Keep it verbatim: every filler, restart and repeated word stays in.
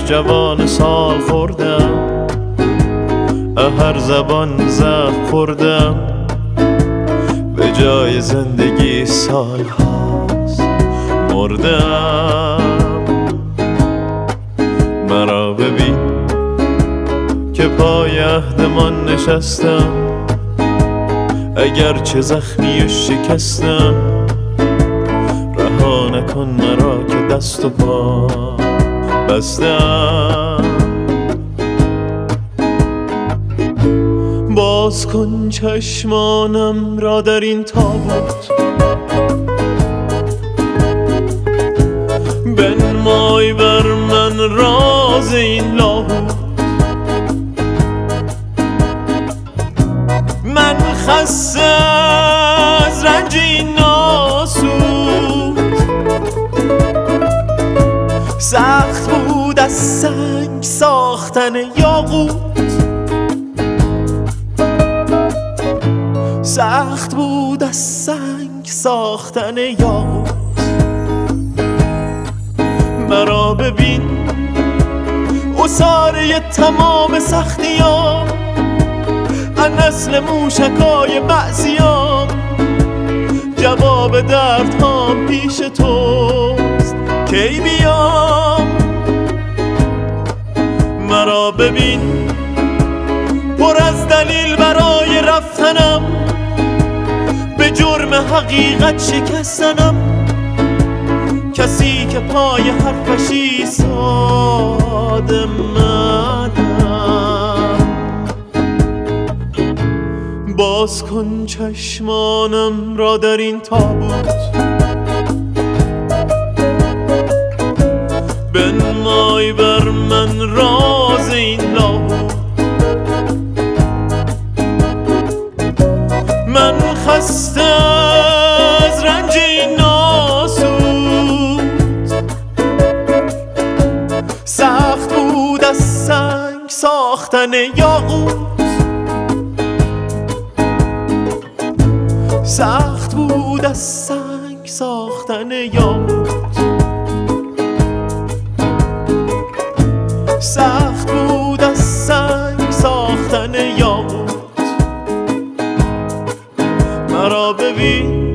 جوان سال خوردم، هر زبان زخم خوردم، به جای زندگی سال هاست مردم. مرا ببین که پای عهدمان نشستم، اگر چه زخمی و شکستم، رها نکن مرا که دست و پا بستم. باز کن چشمانم را در این تابوت، بنمای بر من راز این لاهوت. من خسته از رنج این ناسود، سخت بود از سنگ ساختن یاقوت، سخت بود از سنگ ساختن یاقوت. مرا ببین اساره تمام سختیام، از نسل موشکای بعضیام، جواب دردهام پیش توست کی بیام. مرا ببین پر از دلیل برای رفتنم، به جرم حقیقت شکستنم، کسی که پای حرفش ایستاده منم. باز کن چشمانم را در این تابوت، بنمای بر من راز این لاهوت. من خسته از رنج این ناسود، سخت بود از سنگ ساختن یاقوت، سخت بود از سنگ ساختن یاقوت، سخت بود از سنگ ساختن یاقوت. مرا ببین